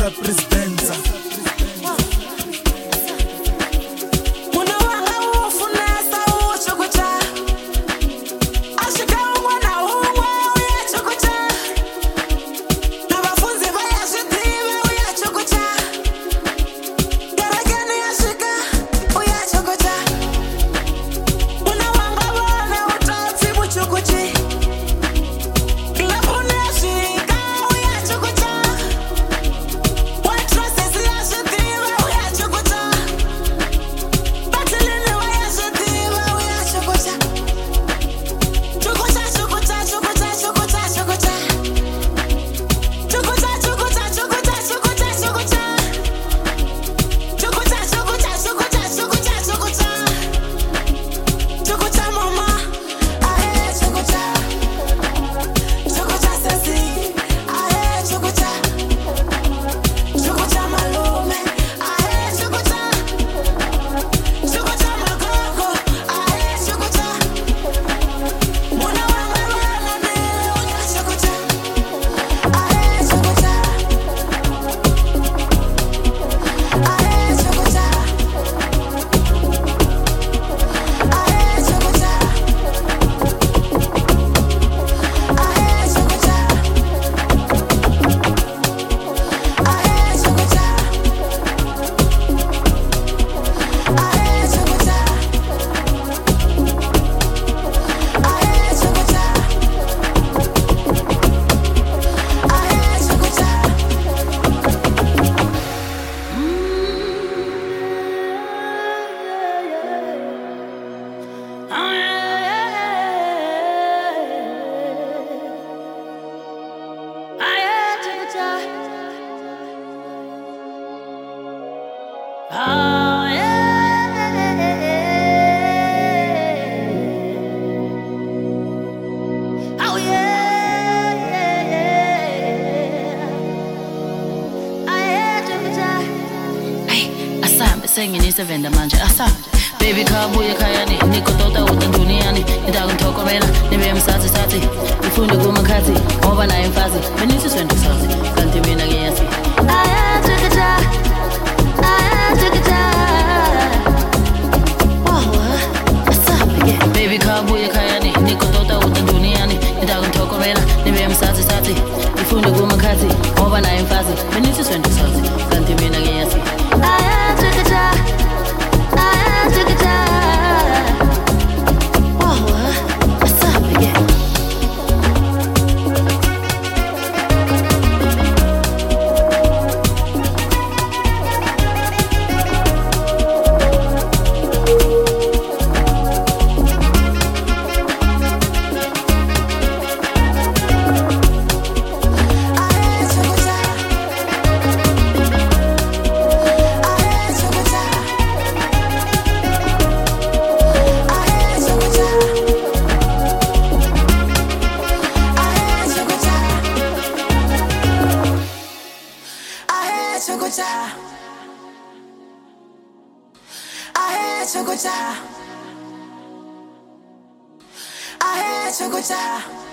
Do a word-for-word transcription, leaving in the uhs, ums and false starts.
sa presidenza. Oh, yeah. Oh, yeah. Ay, asambe senginisevenda manje asambe baby khabuye khayani nikotota utanduniani nitakunthokomela nibe msathi sathi ifunde kumakhathi ngoba naye mfazi benisi swende sathi kanti mina ngiyathi ayathikita ayathikita wow asambe baby khabuye khayani nikotota utanduniani nitakunthokomela nibe msathi sathi ifunde kumakhathi ngoba naye mfazi benisi swende sathi kanti mina ngiyathi ayathikita ayathikita I had to go down.